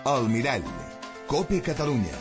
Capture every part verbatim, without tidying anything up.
El Mirall, COPE Catalunya.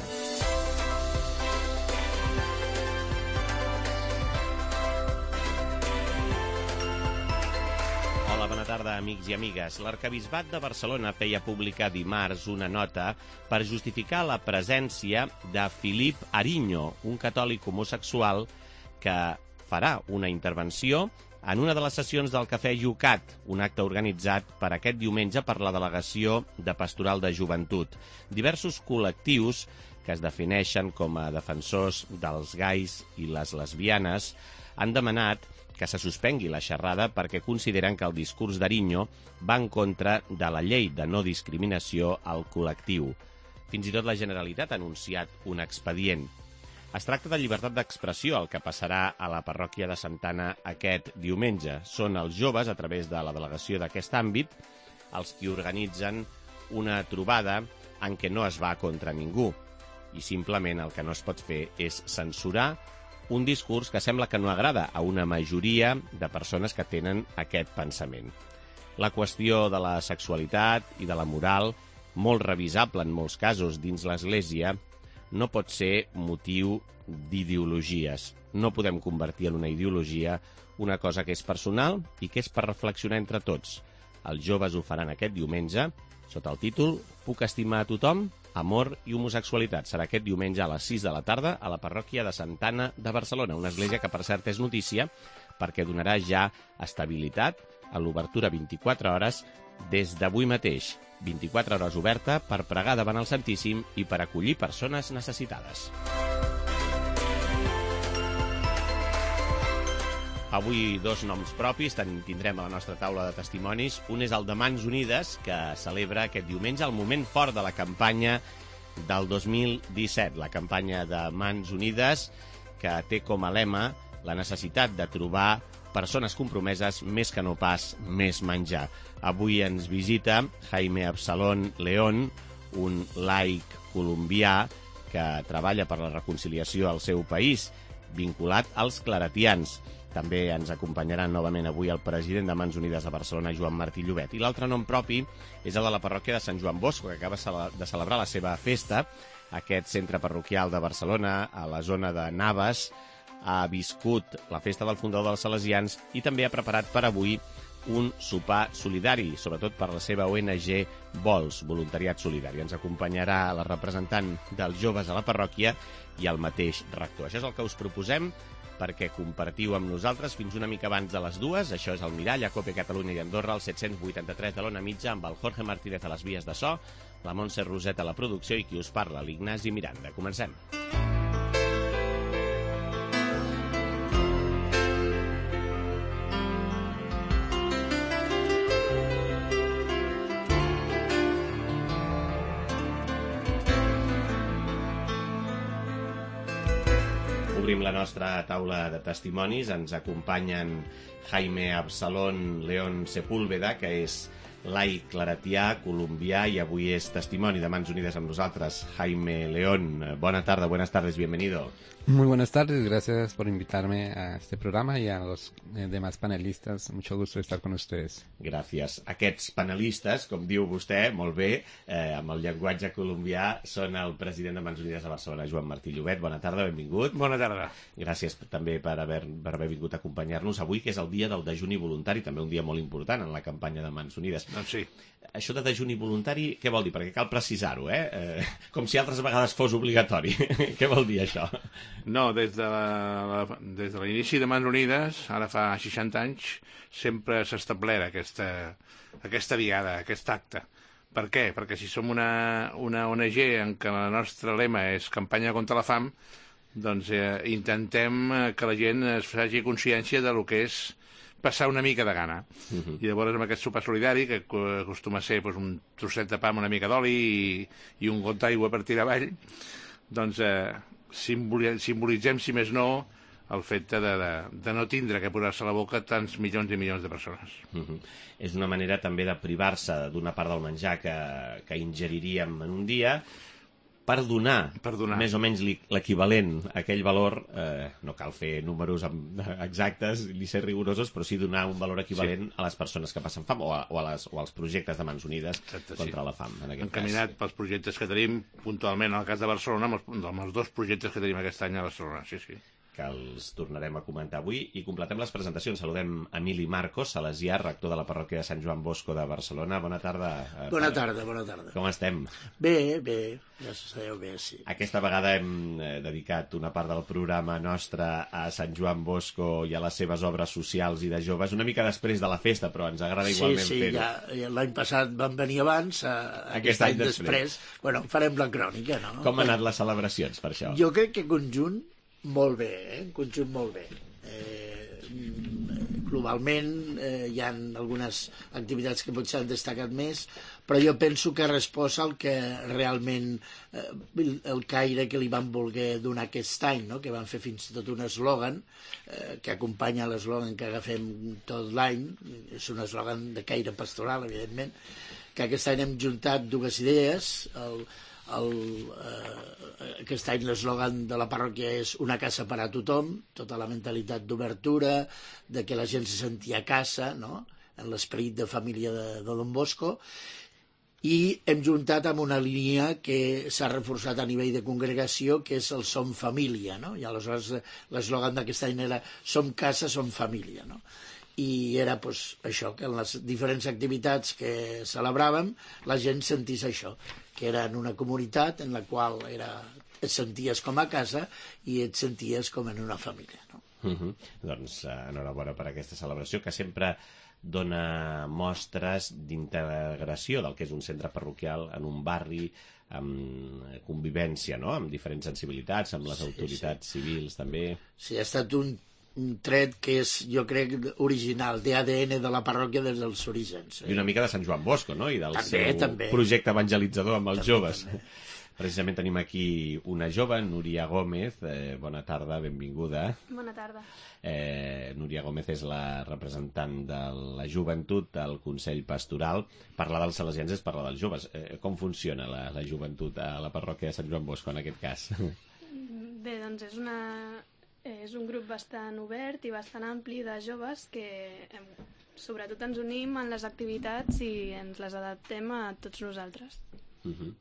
Hola, bona tarda, amics i amigues. L'Arquebisbat de Barcelona feia pública dimarts una nota per justificar la presència de Philippe Ariño, un catòlic homosexual que farà una intervenció en una de les sessions del Cafè Yucat, un acte organitzat per aquest diumenge per la Delegació de Pastoral de Joventut. Diversos col·lectius que es defineixen com a defensors dels gais i les lesbianes han demanat que se suspengui la xerrada perquè consideren que el discurs d'Ariño va en contra de la llei de no discriminació al col·lectiu. Fins i tot la Generalitat ha anunciat un expedient. Es tracta de llibertat d'expressió, el que passarà a la parròquia de Santa Anna aquest diumenge. Són els joves, a través de la delegació d'aquest àmbit, els qui organitzen una trobada en què no es va contra ningú. I simplement el que no es pot fer és censurar un discurs que sembla que no agrada a una majoria de persones que tenen aquest pensament. La qüestió de la sexualitat i de la moral, molt revisable en molts casos dins l'Església, no pot ser motiu d'ideologies. No podem convertir en una ideologia una cosa que és personal i que és per reflexionar entre tots. Els joves ho faran aquest diumenge sota el títol Puc estimar a tothom? Amor i homosexualitat. Serà aquest diumenge a les sis de la tarda a la parròquia de Santa Anna de Barcelona, una església que per cert és notícia perquè donarà ja estabilitat a l'obertura vint-i-quatre hores des d'avui mateix. vint-i-quatre hores oberta per pregar davant el Santíssim i per acollir persones necessitades. Avui dos noms propis tindrem a la nostra taula de testimonis. Un és el de Mans Unides, que celebra aquest diumenge el moment fort de la campanya del dos mil disset. La campanya de Mans Unides, que té com a lema la necessitat de trobar persones compromeses més que no pas més menjar. Avui ens visita Jaime Absalón León, un laic colombià que treballa per la reconciliació al seu país, vinculat als claretians. També ens acompanyarà novament avui el president de Mans Unides de Barcelona, Joan Martí Llobet. I l'altre nom propi és el de la parròquia de Sant Joan Bosco, que acaba de celebrar la seva festa. Aquest centre parroquial de Barcelona, a la zona de Navas, ha viscut la festa del fundador dels Salesians i també ha preparat per avui un sopar solidari, sobretot per la seva O N G Vols, Voluntariat Solidari. Ens acompanyarà la representant dels joves a la parròquia i el mateix rector. Això és el que us proposem perquè compartiu amb nosaltres fins una mica abans de les dues. Això és el Mirall, a COPE Catalunya i Andorra, al set-cents vuitanta-tres de l'Ona Mitja, amb el Jorge Martínez a les vies de so, la Montse Roset a la producció i qui us parla, l'Ignasi Miranda. Comencem. Obrim la nostra taula de testimonis. Ens acompanyen Jaime Absalón León Sepúlveda, que és laic claretià, colombià, i avui és testimoni de Mans Unides amb nosaltres. Jaime León, bona tarda, buenas tardes, bienvenido. Muy buenas tardes, gracias por invitarme a este programa y a los eh, demás panelistas. Mucho gusto estar con ustedes. Gràcies. Aquests panelistes, com diu vostè, molt bé, eh, amb el llenguatge colombià, són el president de Mans Unides de Barcelona, Joan Martí Llobet. Bona tarda, benvingut. Bona tarda. Gràcies també per haver, per haver vingut a acompanyar-nos avui, que és el dia del dejuni voluntari, també un dia molt important en la campanya de Mans Unides. Doncs sí. Això de dejuni voluntari, què vol dir? Perquè cal precisar-ho, eh? eh com si altres vegades fos obligatori. Què vol dir això? No, des de la, la, des de l'inici de Mans Unides, ara fa seixanta anys, sempre s'ha establert aquesta, aquesta diada, aquest acte. Per què? Perquè si som una, una O N G en què el nostre lema és campanya contra la fam, doncs eh, intentem que la gent es faci consciència de lo que és passar una mica de gana. Uh-huh. I llavors amb aquest sopar solidari, que acostuma a ser doncs, un trosset de pa amb una mica d'oli i, i un got d'aigua per tirar avall, doncs eh, simbolitzem, si més no, el fet de, de, de no tindre que posar-se a la boca tants milions i milions de persones. Uh-huh. És una manera també de privar-se d'una part del menjar que, que ingeriríem en un dia, per donar, Per donar. més o menys li- l'equivalent a aquell valor, eh, no cal fer números amb- exactes ni ser rigorosos, però sí donar un valor equivalent a les persones que passen fam o, a, o, a les, o als projectes de Mans Unides Exacte, sí. contra la fam, en aquest Encaminat pels projectes que tenim, puntualment, en el cas de Barcelona, amb els, amb els dos projectes que tenim aquest any a Barcelona, sí, sí. que els tornarem a comentar avui, i completem les presentacions. Saludem Emili Marcos, salesià, rector de la parròquia de Sant Joan Bosco de Barcelona. Bona tarda. eh, Bona pare. tarda, bona tarda. Com estem? Bé, bé, gràcies a Déu, bé, sí. Aquesta vegada hem eh, dedicat una part del programa nostre a Sant Joan Bosco i a les seves obres socials i de joves, una mica després de la festa, però ens agrada Sí, igualment sí, fer-ho. ja, ja l'any passat van venir abans, eh, Aquest aquest any any després. després. Bueno, farem la crònica, no? Com han anat les celebracions per això? Jo crec que conjunt molt bé, eh? En conjunt molt bé. Eh, globalment eh, hi ha algunes activitats que potser han destacat més, però jo penso que ha respost al que realment eh, el caire que li van voler donar aquest any, no? Que van fer fins i tot un eslògan eh, que acompanya l'eslògan que agafem tot l'any, és un eslògan de caire pastoral, evidentment, que aquest any hem juntat dues idees. El, el, eh, aquest any l'eslògan de la parròquia és una casa per a tothom, tota la mentalitat d'obertura, de que la gent se sentia a casa, no? En l'esperit de família de, de Don Bosco, i hem juntat amb una línia que s'ha reforçat a nivell de congregació, que és el Som Família, no? I aleshores l'eslògan d'aquest any era Som casa, som família, no? I era pues, això, que en les diferents activitats que celebràvem la gent sentís això, que era en una comunitat en la qual era, et senties com a casa i et senties com en una família, no? Uh -huh. Doncs eh, enhorabona per aquesta celebració, que sempre dona mostres d'integració del que és un centre parroquial en un barri, amb convivència, no?, amb diferents sensibilitats, amb les Sí, autoritats civils també. Sí, ha estat un, un tret que és, jo crec, original, d'A D N de la parròquia des dels orígens. I una mica de Sant Joan Bosco, no?, i del També, seu també. projecte evangelitzador amb els També, joves. també. Precisament tenim aquí una jove, Núria Gómez. Eh, bona tarda, benvinguda. Bona tarda. Eh, Núria Gómez és la representant de la joventut del Consell Pastoral. Parlar dels salesians és parlar dels joves. Eh, com funciona la, la joventut a la parròquia de Sant Joan Bosco en aquest cas? Bé, doncs és, una, és un grup bastant obert i bastant ampli de joves que em, sobretot ens unim en les activitats i ens les adaptem a tots nosaltres. Uh -huh.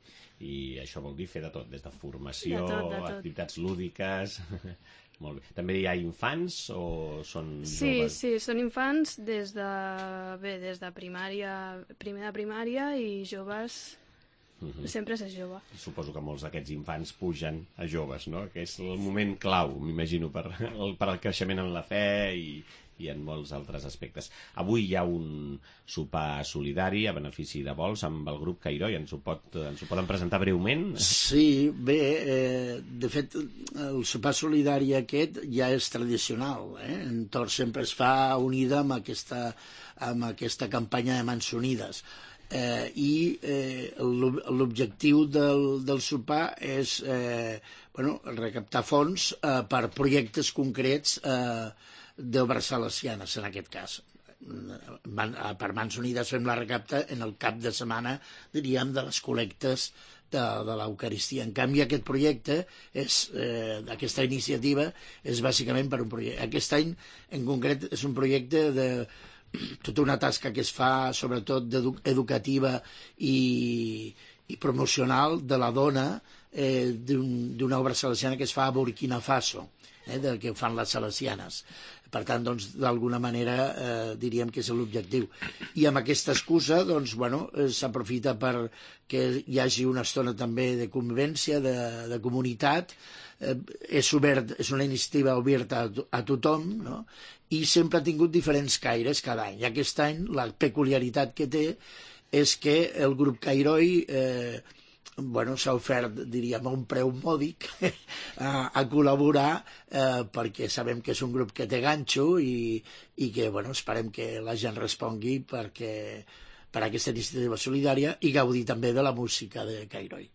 I això vol dir fer de tot, des de formació, De tot, de tot. activitats lúdiques... Molt bé. També hi ha infants o són Sí, joves? sí, són infants des de, bé, des de primària, primer de primària i joves, Uh -huh. sempre s'és jove. Suposo que molts d'aquests infants pugen a joves, no? Que és el moment clau, m'imagino, per, el, per al creixement en la fe i, i en molts altres aspectes. Avui hi ha un sopar solidari a benefici de vols amb el grup Cairó, i ens ho, pot, ens ho poden presentar breument? Sí, bé, eh, de fet, el sopar solidari aquest ja és tradicional, eh? En Tor sempre es fa unida amb aquesta, amb aquesta campanya de Mans Unides. Eh, i eh, l'ob- l'objectiu del, del sopar és eh, bueno, recaptar fons eh, per projectes concrets eh, d'obres salesianes, en aquest cas. Man, per Mans Unides fem la recapta en el cap de setmana, diríem, de les col·lectes de, de l'Eucaristia. En canvi, aquest projecte, és, eh, aquesta iniciativa, és bàsicament per un projecte. Aquest any, en concret, és un projecte de tota una tasca que es fa, sobretot educativa i, i promocional de la dona, eh, d'una un, obra salesiana que es fa a Burkina Faso, eh, del que fan les salesianes. Per tant, doncs, d'alguna manera eh, diríem que és l'objectiu. I amb aquesta excusa, doncs, bueno, eh, s'aprofita per que hi hagi una estona també de convivència, de, de comunitat. Eh, és obert, és una iniciativa oberta a, to a tothom, no? I sempre ha tingut diferents caires cada any. I aquest any la peculiaritat que té és que el grup Cairoi eh, bueno, s'ha ofert, diríem, a un preu mòdic a, a col·laborar eh, perquè sabem que és un grup que té ganxo i, i que bueno, esperem que la gent respongui perquè, per aquesta iniciativa solidària i gaudir també de la música de Cairoi.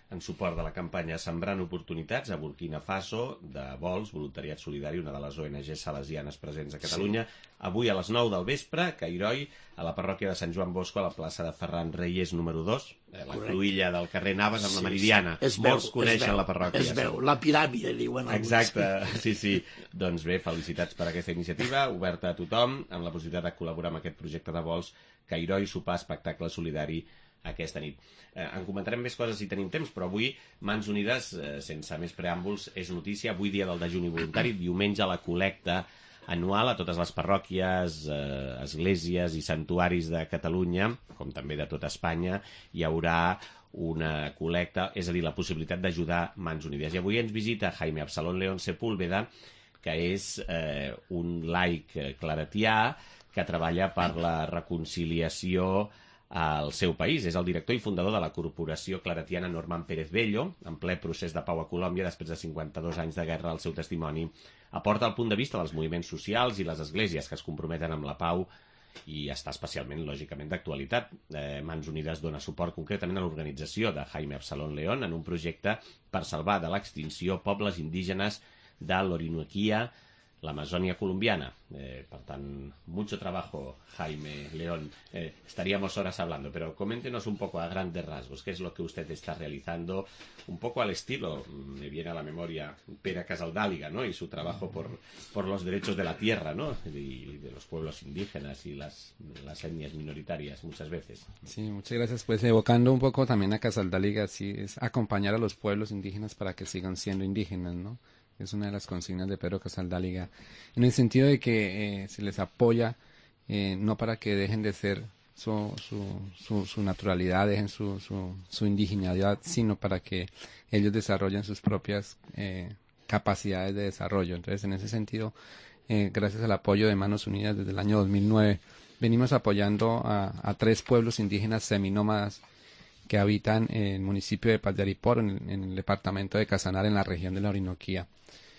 en suport de la campanya Sembrant Oportunitats a Burkina Faso, de Vols, Voluntariat Solidari, una de les O N G salesianes presents a Catalunya. Sí. Avui a les nou del vespre, a Cairoi, a la parròquia de Sant Joan Bosco, a la plaça de Ferran Reyes número dos, eh, la cruïlla del carrer Navas amb sí, la Meridiana. Sí. Molts coneixen veu, la parròquia. Es veu, la piràmide, diuen alguns. Exacte, sí, sí. Doncs bé, felicitats per aquesta iniciativa, oberta a tothom, amb la possibilitat de col·laborar amb aquest projecte de Vols, Cairoi, sopar, espectacle solidari aquesta nit. Eh, en comentarem més coses si tenim temps, però avui Mans Unides, eh, sense més preàmbuls, és notícia. Avui dia del dejuni voluntari, diumenge la col·lecta anual a totes les parròquies, eh, esglésies i santuaris de Catalunya, com també de tota Espanya, hi haurà una col·lecta, és a dir, la possibilitat d'ajudar Mans Unides. I avui ens visita Jaime Absalón León Sepúlveda, que és eh, un laic claretià que treballa per la reconciliació al seu país. És el director i fundador de la corporació claretiana Norman Pérez Bello, en ple procés de pau a Colòmbia després de cinquanta-dos anys de guerra. El seu testimoni aporta el punt de vista dels moviments socials i les esglésies que es comprometen amb la pau i està especialment, lògicament, d'actualitat. Eh, Mans Unides dona suport concretament a l'organització de Jaime Absalón León en un projecte per salvar de l'extinció pobles indígenes de l'Orinoquia, l'Amazònia colombiana. Eh, per tant, mucho trabajo, Jaime León. Eh, estaríamos horas hablando, pero coméntenos un poco a grandes rasgos qué es lo que usted está realizando, un poco al estilo, me viene a la memoria Pere Casaldáliga, ¿no? Y su trabajo por, por los derechos de la tierra, ¿no? Y de los pueblos indígenas y las, las etnias minoritarias muchas veces. Sí, muchas gracias. Pues evocando un poco también a Casaldáliga, sí, es acompañar a los pueblos indígenas para que sigan siendo indígenas, ¿no? Es una de las consignas de Pedro Casaldáliga, en el sentido de que eh, se les apoya, eh, no para que dejen de ser su, su, su, su naturalidad, dejen su, su, su indigeneidad, sino para que ellos desarrollen sus propias eh, capacidades de desarrollo. Entonces, en ese sentido, eh, gracias al apoyo de Manos Unidas desde el año dos mil nueve, venimos apoyando a, a tres pueblos indígenas seminómadas que habitan en el municipio de Paz de Ariporo, en, en el departamento de Casanare, en la región de la Orinoquía,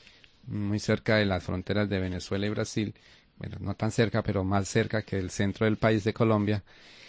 muy cerca de las fronteras de Venezuela y Brasil, bueno, no tan cerca, pero más cerca que el centro del país de Colombia.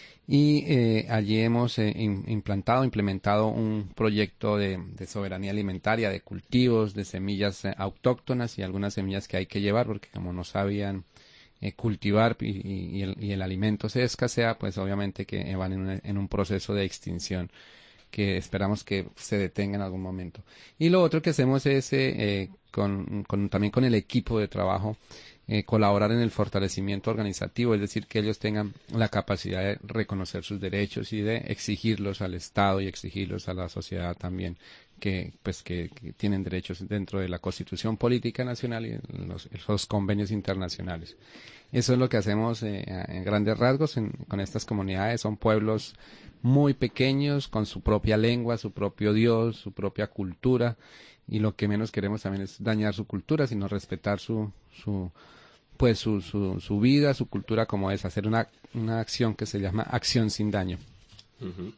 Y eh, allí hemos eh, in, implantado, implementado un proyecto de, de soberanía alimentaria, de cultivos, de semillas eh, autóctonas y algunas semillas que hay que llevar, porque como no sabían eh, cultivar y, y, el, y el alimento se escasea, pues obviamente que van en un, en un proceso de extinción que esperamos que se detenga en algún momento. Y lo otro que hacemos es, eh, con, con, también con el equipo de trabajo, eh, colaborar en el fortalecimiento organizativo, es decir, que ellos tengan la capacidad de reconocer sus derechos y de exigirlos al Estado y exigirlos a la sociedad también, que pues que, que tienen derechos dentro de la Constitución Política Nacional y en los, en los convenios internacionales. Eso es lo que hacemos eh, en grandes rasgos en, con estas comunidades. Son pueblos muy pequeños, con su propia lengua, su propio Dios, su propia cultura, y lo que menos queremos también es dañar su cultura, sino respetar su, su pues su, su, su vida, su cultura como es, hacer una, una acción que se llama acción sin daño. Uh-huh.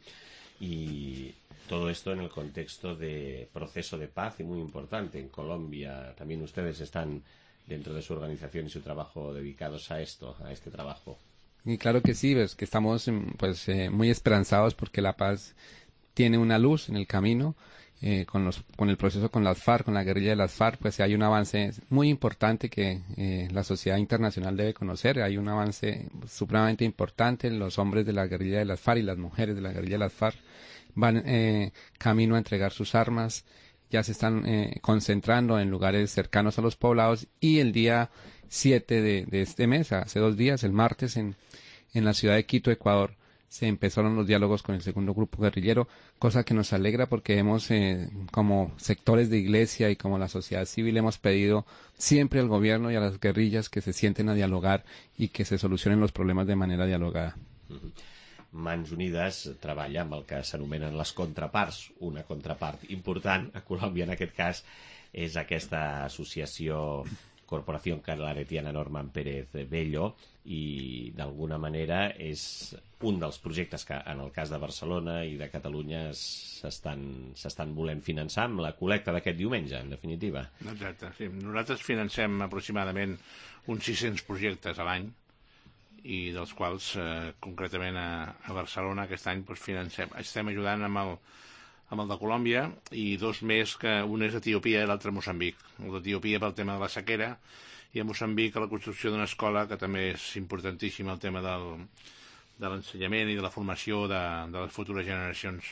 Y todo esto en el contexto de proceso de paz y muy importante. En Colombia también ustedes están dentro de su organización y su trabajo dedicados a esto, a este trabajo. Y claro que sí, pues que estamos pues eh, muy esperanzados porque la paz tiene una luz en el camino, eh, con los con el proceso con las FARC, con la guerrilla de las FARC, pues hay un avance muy importante que eh, la sociedad internacional debe conocer. Hay un avance supremamente importante. Los hombres de la guerrilla de las FARC y las mujeres de la guerrilla de las FARC van eh, camino a entregar sus armas, ya se están eh, concentrando en lugares cercanos a los poblados, y el día siete de, de este mes, hace dos días, el martes, en, en la ciudad de Quito, Ecuador, se empezaron los diálogos con el segundo grupo guerrillero, cosa que nos alegra porque hemos, eh, como sectores de iglesia y como la sociedad civil, hemos pedido siempre al gobierno y a las guerrillas que se sienten a dialogar y que se solucionen los problemas de manera dialogada. Uh-huh. Mans Unides treballa amb el que s'anomenen les contraparts. Una contrapart important a Colòmbia, en aquest cas, és aquesta associació Corporació Claretiana Norman Pérez Bello, i d'alguna manera és un dels projectes que en el cas de Barcelona i de Catalunya s'estan s'estan volent finançar amb la col·lecta d'aquest diumenge, en definitiva. Exacte, sí. Nosaltres financem aproximadament uns sis-cents projectes a l'any, i dels quals eh, concretament a, a Barcelona aquest any doncs, financem, estem ajudant amb el, amb el de Colòmbia, i dos més, que un és Etiòpia i l'altre Moçambic. El d'Etiòpia pel tema de la sequera, i a Moçambic la construcció d'una escola, que també és importantíssim el tema del, de l'ensenyament i de la formació de, de les futures generacions.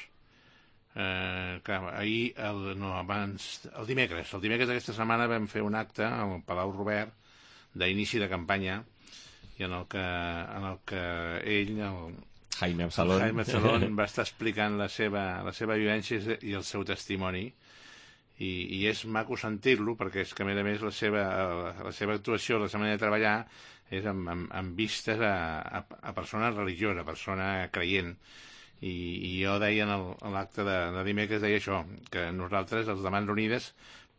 Eh, que ahir, el, no, abans, el dimecres, el dimecres d'aquesta setmana vam fer un acte al Palau Robert d'inici de campanya, i en el que, en el que ell, el Jaime Absalón, Jaime Absalón va estar explicant la seva, la seva vivència i el seu testimoni, i, i és maco sentir-lo, perquè és que a més a més la seva, la seva actuació, la seva manera de treballar és amb, amb, amb vistes a, a, a persona religiosa, a persona creient. I, i jo deia en l'acte de, de dimecres, deia això, que nosaltres, els de Mans Unides,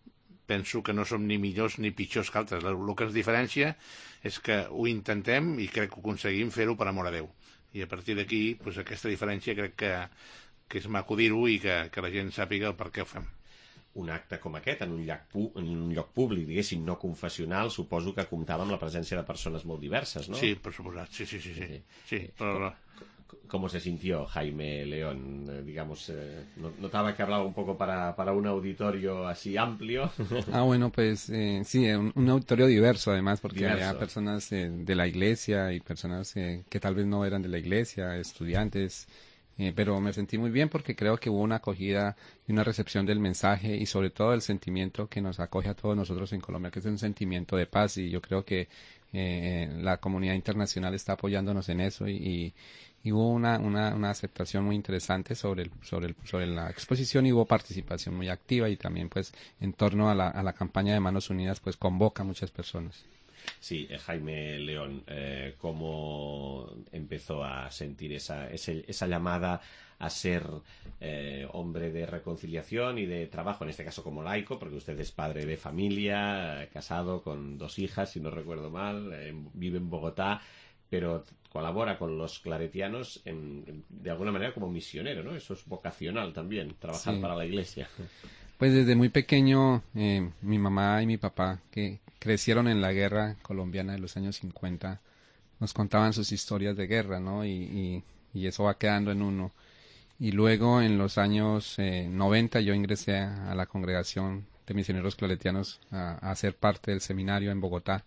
penso que no som ni millors ni pitjors que altres. El, el que ens diferencia és que ho intentem i crec que ho aconseguim fer-ho per amor a Déu. I a partir d'aquí, doncs, aquesta diferència crec que, que és maco dir-ho i que, que la gent sàpiga el per què ho fem. Un acte com aquest, en un lloc, pu en un lloc públic, diguéssim, no confessional, suposo que comptava amb la presència de persones molt diverses, ¿no? Sí, per suposat, sí, sí, sí. sí. sí. sí però... ¿Cómo se sintió Jaime León? Eh, digamos, eh, notaba que hablaba un poco para, para un auditorio así amplio. Ah, bueno, pues eh, sí, un, un auditorio diverso además, porque Diverso. había personas eh, de la iglesia y personas eh, que tal vez no eran de la iglesia, estudiantes, eh, pero me sentí muy bien porque creo que hubo una acogida y una recepción del mensaje y sobre todo el sentimiento que nos acoge a todos nosotros en Colombia, que es un sentimiento de paz, y yo creo que eh, la comunidad internacional está apoyándonos en eso, y, y y hubo una, una, una aceptación muy interesante sobre el, sobre el, sobre la exposición, y hubo participación muy activa, y también pues en torno a la, a la campaña de Manos Unidas pues convoca a muchas personas. Sí, eh, Jaime León, eh, ¿cómo empezó a sentir esa, ese, esa llamada a ser eh, hombre de reconciliación y de trabajo, en este caso como laico, porque usted es padre de familia, eh, casado con dos hijas, si no recuerdo mal, eh, vive en Bogotá, pero colabora con los claretianos en, en, de alguna manera como misionero, ¿no? Eso es vocacional también, trabajar sí. para la iglesia. Pues desde muy pequeño, eh, mi mamá y mi papá, que crecieron en la guerra colombiana de los años cincuenta, nos contaban sus historias de guerra, ¿no? Y, y, y eso va quedando en uno. Y luego, en los años eh, noventa, yo ingresé a, a la congregación de misioneros claretianos a, a ser parte del seminario en Bogotá.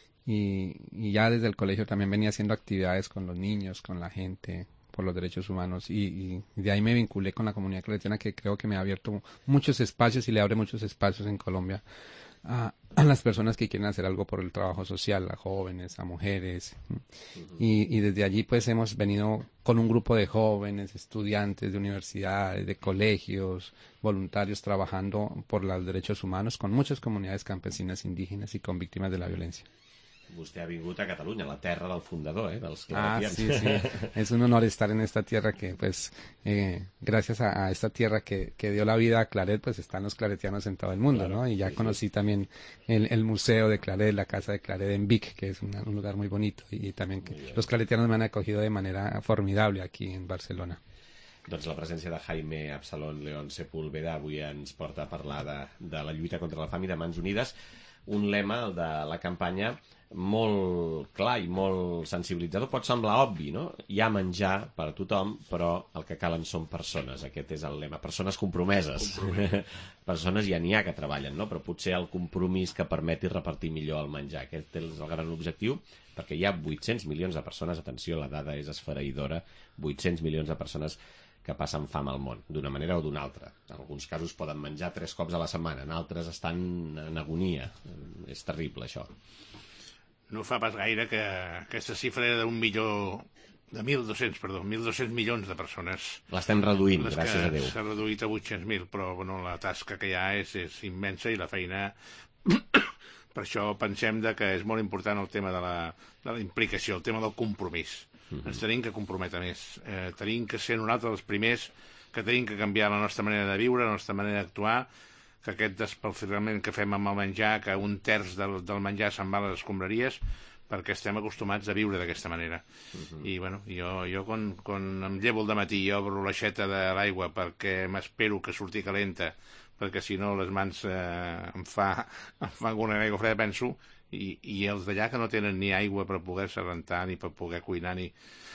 Y, y ya desde el colegio también venía haciendo actividades con los niños, con la gente, por los derechos humanos, y, y, y de ahí me vinculé con la comunidad claretiana, que creo que me ha abierto muchos espacios y le abre muchos espacios en Colombia a, a las personas que quieren hacer algo por el trabajo social, a jóvenes, a mujeres. Uh-huh. y, y desde allí pues hemos venido con un grupo de jóvenes, estudiantes de universidades, de colegios, voluntarios, trabajando por los derechos humanos con muchas comunidades campesinas, indígenas y con víctimas de la violencia. Usted ha vingut a Cataluña, la terra del fundador, ¿eh? Dels ah, claretians. sí, sí. Es un honor estar en esta tierra que, pues, eh, gracias a, a esta tierra que, que dio la vida a Claret, pues están los claretianos en todo el mundo, claro, ¿no? Y ya sí, conocí sí. también el, el museo de Claret, la casa de Claret en Vic, que es una, un lugar muy bonito, y, y también que los claretianos me han acogido de manera formidable aquí en Barcelona. Doncs la presència de Jaime Absalón León Sepúlveda avui ens porta a parlar de, de la lluita contra la fam i de Mans Unides, un lema, el de la campanya, molt clar i molt sensibilitzador. Pot semblar obvi, no? Hi ha menjar per a tothom, però el que calen són persones. Aquest és el lema. Persones compromeses. Persones ja n'hi ha que treballen, no? Però potser el compromís que permeti repartir millor el menjar. Aquest és el gran objectiu, perquè hi ha vuit-cents milions de persones, atenció, la dada és esfereïdora, vuit-cents milions de persones que passen fam al món, d'una manera o d'una altra. En alguns casos poden menjar tres cops a la setmana, en altres estan en agonia. És terrible, això. No fa pas gaire que aquesta xifra era d'un milió, de mil dos-cents, perdó, mil dos-cents milions de persones. L'estem reduint, gràcies a Déu. S'ha reduït a vuit-cents mil, però bueno, la tasca que hi ha és, és immensa, i la feina... Per això pensem de que és molt important el tema de la, de la implicació, el tema del compromís. Uh-huh. Ens tenim que comprometre més. Eh, tenim que ser nosaltres els primers que tenim que canviar la nostra manera de viure, la nostra manera d'actuar, que aquest despilfarrament que fem amb el menjar, que un terç del, del menjar se'n va a les escombraries, perquè estem acostumats a viure d'aquesta manera. Uh-huh. I bueno, jo, jo quan, quan em llevo al dematí i obro l'aixeta de l'aigua perquè m'espero que surti calenta, perquè si no les mans eh, em fa, em fa alguna aigua freda, penso I, i els d'allà que no tenen ni aigua per poder-se rentar, ni per poder cuinar, ni...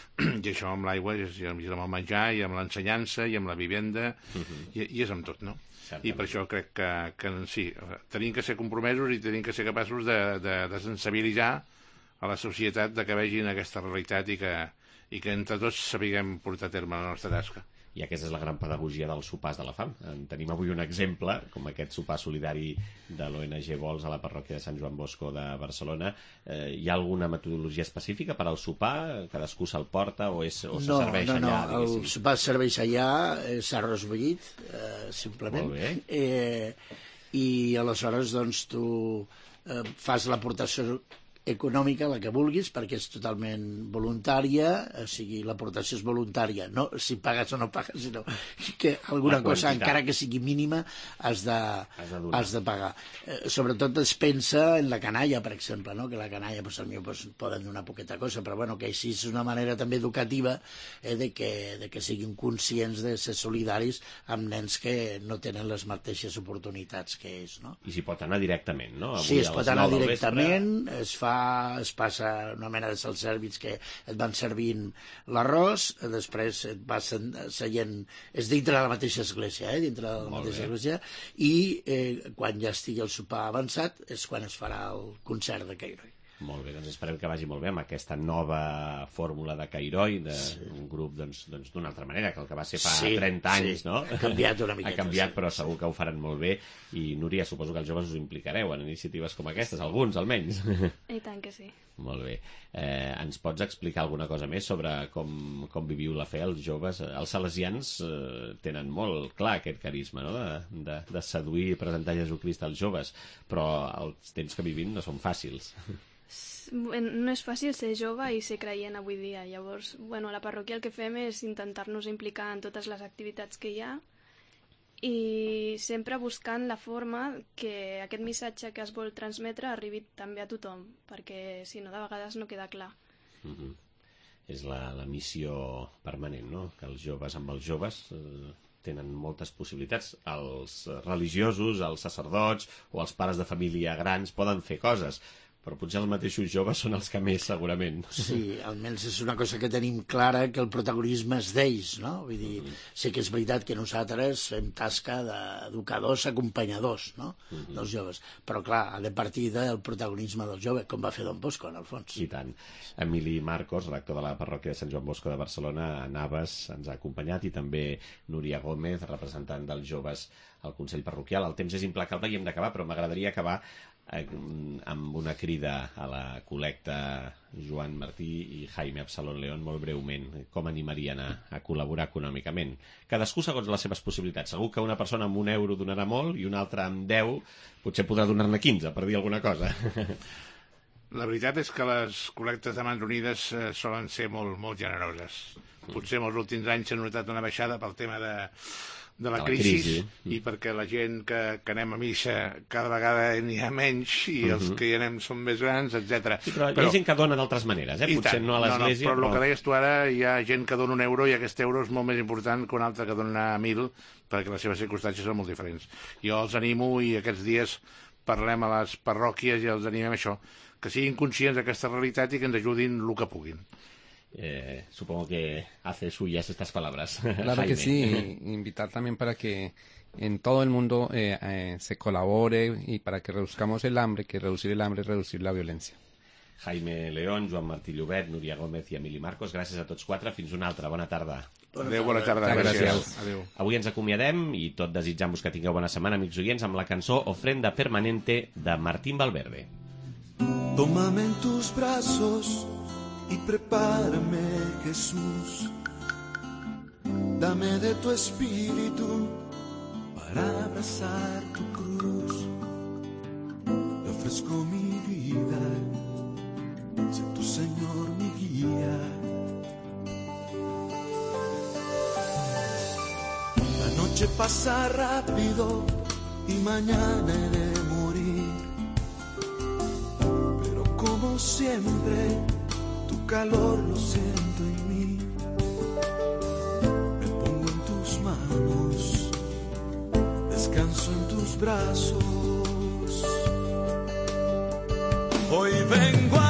i això amb l'aigua és, és amb el menjar, i amb l'ensenyança, i amb la vivenda, uh-huh. i, i és amb tot, no? Certament. I per això crec que, que sí, tenim que ser compromesos i tenim que ser capaços de, de, de sensibilitzar a la societat de que vegin aquesta realitat i que, i que entre tots sapiguem portar a terme la nostra tasca. I aquesta és la gran pedagogia dels sopars de la fam. En tenim avui un exemple, com aquest sopar solidari de l'O N G Vols a la parròquia de Sant Joan Bosco de Barcelona. Eh, hi ha alguna metodologia específica per al sopar? Cadascú se'l porta o, és, o se no, serveix no, allà? No, no, el sopar serveix allà, és arròs bullit, eh, simplement. Molt bé. Eh, I aleshores, doncs, tu eh, fas l'aportació econòmica, la que vulguis, perquè és totalment voluntària, o sigui, l'aportació és voluntària, no si pagues o no pagues, sinó que alguna cosa, encara que sigui mínima, has de, has de, has de pagar. Eh, sobretot es pensa en la canalla, per exemple, no? Que la canalla, pues, al millor pues, poden donar poqueta cosa, però bueno, que així és una manera també educativa eh, de, que, de que siguin conscients de ser solidaris amb nens que no tenen les mateixes oportunitats que ells, no? I s'hi pot anar directament, no? Avui sí, es pot anar directament, vespre... es fa es passa una mena de self-service que et van servint l'arròs, després et vas seient, és dintre de la mateixa església, eh? dintre de la Molt mateixa bé. església, i eh, quan ja estigui el sopar avançat és quan es farà el concert de Cairoi. Molt bé, doncs esperem que vagi molt bé amb aquesta nova fórmula de Cairoi, d'un sí. grup doncs, doncs, d'una altra manera, que el que va ser fa sí, trenta anys, sí. no? Ha canviat una miqueta. Ha canviat, sí. però segur que ho faran molt bé. I, Núria, suposo que els joves us implicareu en iniciatives com aquestes, alguns almenys. I tant que sí. Molt bé. Eh, ens pots explicar alguna cosa més sobre com, com viviu la fe els joves? Els salesians eh, tenen molt clar aquest carisma, no? de, de, de seduir i presentar Jesucrist als joves, però els temps que vivim no són fàcils. No és fàcil ser jove i ser creient avui dia. Llavors, bueno, a la parròquia el que fem és intentar-nos implicar en totes les activitats que hi ha i sempre buscant la forma que aquest missatge que es vol transmetre arribi també a tothom, perquè si no de vegades no queda clar. Mm-hmm. És la, la missió permanent, no? Que els joves amb els joves eh, tenen moltes possibilitats. Els religiosos, els sacerdots o els pares de família grans poden fer coses, però potser els mateixos joves són els que més, segurament. Sí, almenys és una cosa que tenim clara, que el protagonisme és d'ells, no? Vull dir, uh-huh. sí que és veritat que nosaltres fem tasca d'educadors, acompanyadors, no? Uh-huh. dels joves, però clar, ha de partir del protagonisme del jove, com va fer Don Bosco, en el fons. I tant. Emili Marcos, rector de la parròquia de Sant Joan Bosco de Barcelona, a Navas, ens ha acompanyat, i també Núria Gómez, representant dels joves al Consell Parroquial. El temps és implacable i hem d'acabar, però m'agradaria acabar amb una crida a la col·lecta Joan Martí i Jaime Absalón León, molt breument, com animarien a, a col·laborar econòmicament. Cadascú segons les seves possibilitats. Segur que una persona amb un euro donarà molt i una altra amb deu potser podrà donar-ne quinze, per dir alguna cosa. La veritat és que les col·lectes de Mans Unides eh, solen ser molt, molt generoses. Potser en els últims anys s'ha notat una baixada pel tema de de la, de la crisi, crisi i perquè la gent que, que anem a missa cada vegada n'hi ha menys i uh-huh. els que hi anem són més grans, etcètera. Sí, però, però hi ha gent que dona d'altres maneres, eh? Potser tant, no a l'església. No, no, però, però el que deies tu ara, hi ha gent que dona un euro i aquest euro és molt més important que un altre que dona mil, perquè les seves circumstàncies són molt diferents. Jo els animo i aquests dies parlem a les parròquies i els animem a això, que siguin conscients d'aquesta realitat i que ens ajudin el que puguin. Eh, supongo que hace suyas estas palabras. Claro Jaime. que sí, invitar también para que en todo el mundo eh, eh, se colabore y para que reduzcamos el hambre, que reducir el hambre es reducir la violencia. Jaime León, Joan Martí Llobet, Núria Gómez i Emili Marcos, gràcies a tots quatre. Fins una altra. Bona tarda. Adéu, bona tarda. Gràcies. gràcies. Adéu. Avui ens acomiadem i tot desitjant-vos que tingueu bona setmana, amics oients, amb la cançó Ofrenda Permanente de Martín Valverde. Tómame en tus brazos y prepárame, Jesús, dame de tu espíritu para abrazar tu cruz. Te ofrezco mi vida, sé tu Señor mi guía. La noche pasa rápido y mañana he de morir, pero como siempre tu calor lo siento en mí. Me pongo en tus manos, descanso en tus brazos. Hoy vengo a